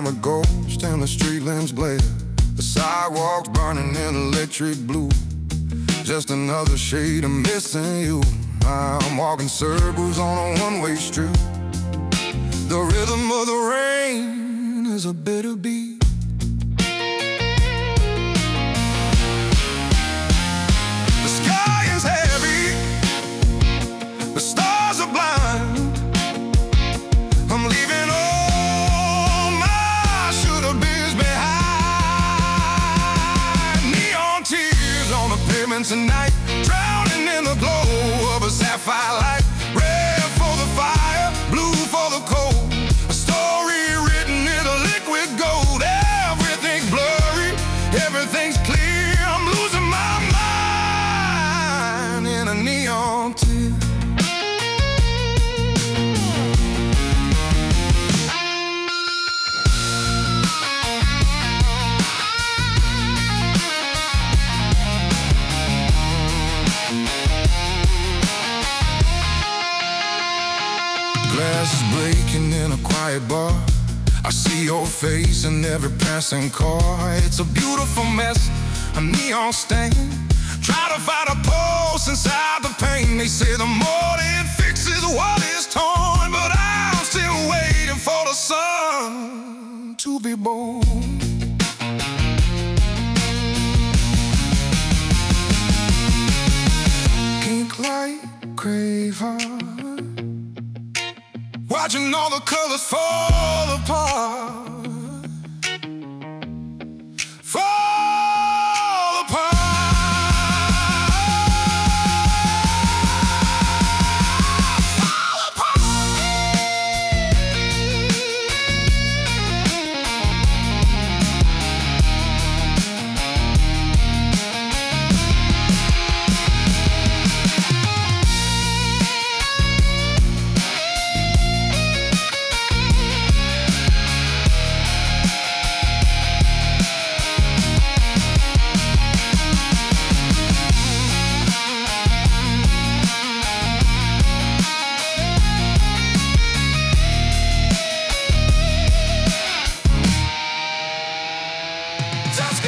I'm a ghost and the street lamps glare. The sidewalks burning in electric blue. Just another shade of missing you. I'm walking circles on a one-way street. The rhythm of the rain is a bitter beat. The sky is heavy, the stars are blind. I'm leaving all my should-have-beens behind. Neon tears on the pavement tonight, drowning in the glow of a sapphire light. Red for the fire, blue for the cold. A story written in a liquid gold. Everything's blurry, everything's clear. I'm losing my mind in a neon tear. Glass is breaking in a quiet bar. I see your face in every passing car. It's a beautiful mess, a neon stain. Try to find a pulse inside the pain. They say the more it fixes what is torn, but I'm still waiting for the sun to be born. Pink light, crave heart, watching all the colors fall apart. Fall apart. Fall apart. Just